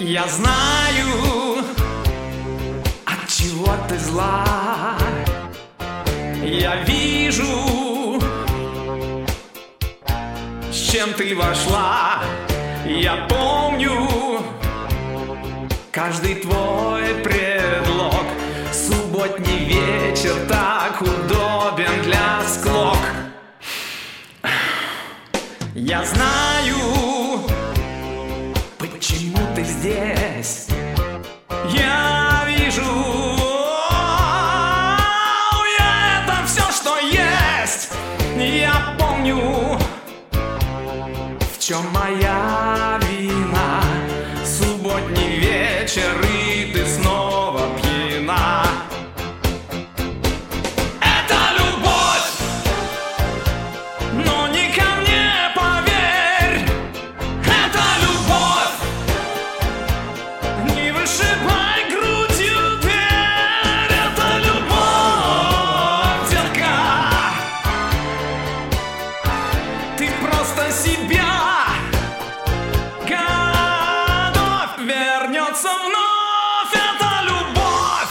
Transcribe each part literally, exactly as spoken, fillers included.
Я знаю, от чего ты зла. Я вижу, с чем ты вошла. Я помню каждый твой предлог. Субботний вечер так удобен для склок. Я знаю, почему ты здесь. Я вижу, я это все, что есть. Я помню, в чем моя вина. Субботний вечер, и ты снова пьяна. Это любовь, но не ко мне, поверь. Это любовь, не вышибай грудью дверь. Это любовь, детка. Ты просто себя вернется вновь. Это любовь.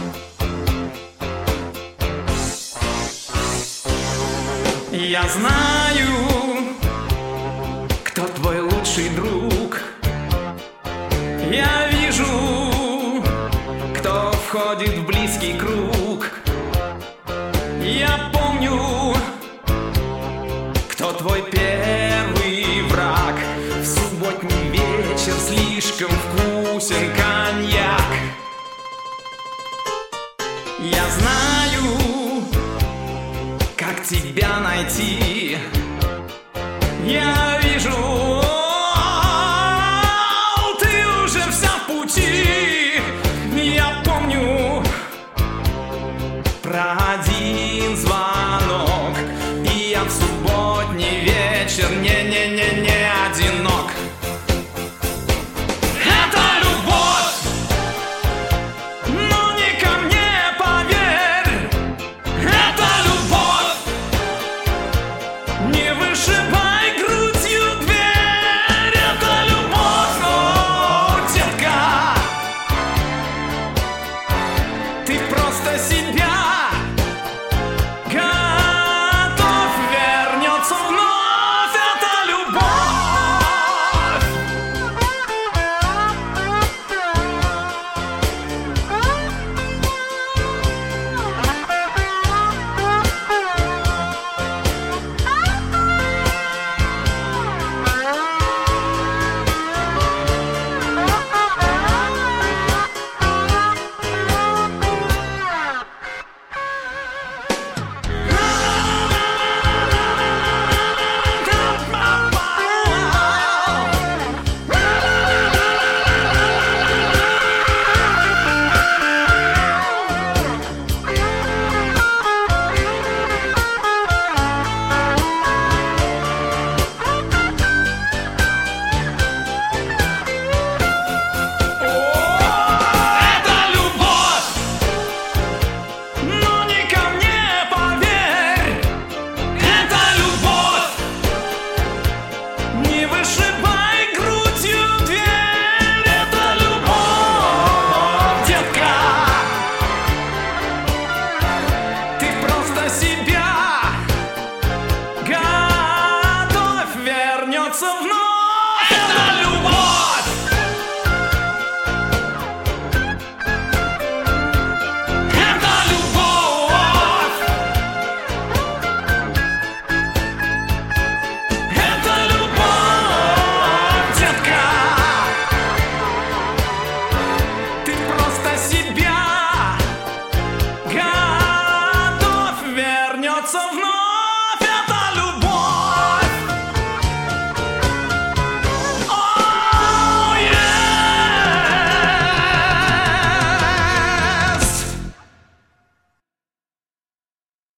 Я знаю, кто твой лучший друг. Я вижу, кто входит в близкий круг. Я помню, кто твой первый враг. В субботний вечер слишком вкусен коньяк. Я знаю, как тебя найти. Я вижу, ты уже вся в пути. Я помню про один звонок, и я в субботний вечер не-не-не-не одинок. Не вышибай грудью дверь. Это любовь, о, детка. Ты просто себя